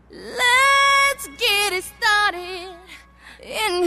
Let's get it started in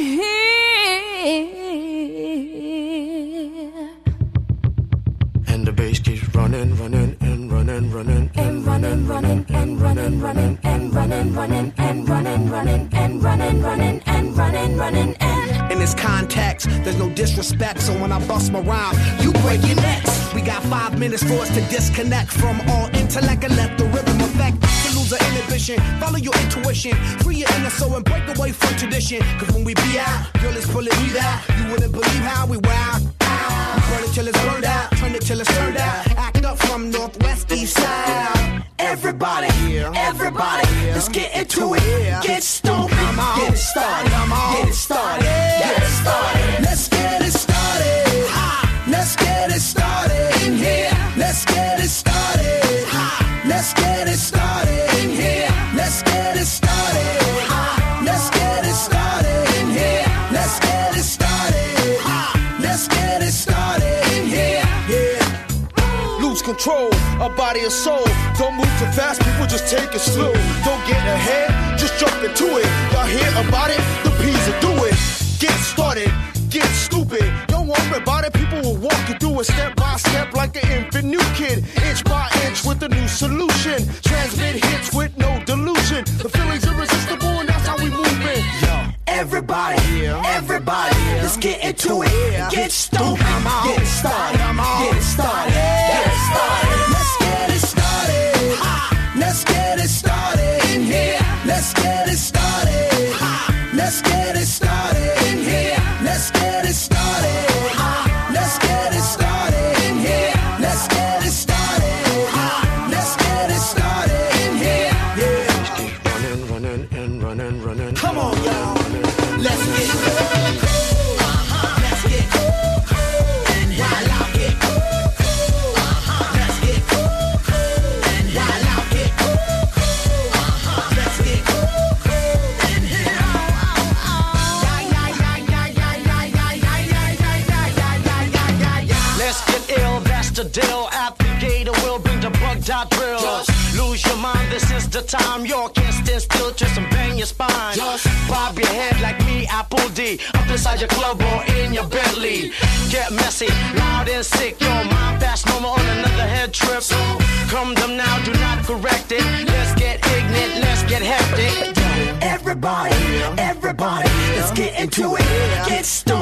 here. And the bass keeps running, running, and running, running, and running, running, and running, running, and running, running, and running, running, and running, running, and running, running, and. In this context, there's no disrespect, so when I bust my rhyme, you break your necks. We got 5 minutes for us to disconnect from all intellect and let the rhythm affect. To lose the inhibition, follow your intuition, free your inner soul and break away from tradition. Cause when we be out, girl, it's pulling me out. You wouldn't believe how we wow. We burn it till it's burned out, turn it till it's turned out. Act up from northwest, east side. Everybody, everybody, let's get into it. Get stoked, get it started, get it started, get it started. Let's get it started. Let's get it started in here. Let's get it started. Let's get it started in here. Let's get it started. Let's get it started in here. Let's get it started. Let's get it started in here. Yeah. Lose control of body and soul. Don't move too fast, people just take it slow. Don't get ahead, just jump into it. Y'all hear about it? The P's will do it. Get started, get stupid. Don't worry about it, people will walk you through it step by step like an infant new kid. Inch by inch with a new solution. Transmit hits with no delusion. The feeling's irresistible and that's how we move it. Yo. Everybody, everybody, let's get into it. Get stoked, get it started, get it started, get it started. Let's get it started. Let's get it started in here. Let's get it started. Let's get it started in here. Let's get it started. Let's get it started in here. Let's get it started. Let's get it started in here. Yeah. Running, running, and running, running. Come on, y'all. Let's get let's get and while I get let's get and while I get let's get and let's get ill, that's the deal. Applicator will bring the bug dot drill. Just lose your mind, this is the time. You can't stand still, twist and bang your spine. Just bob your head like me, Apple D. Up inside your club or in your Bentley. Get messy, loud and sick. Your mind fast, no more on another head trip. So come them now, do not correct it. Let's get ignorant, let's get hectic. everybody, everybody, let's get into it. Get started.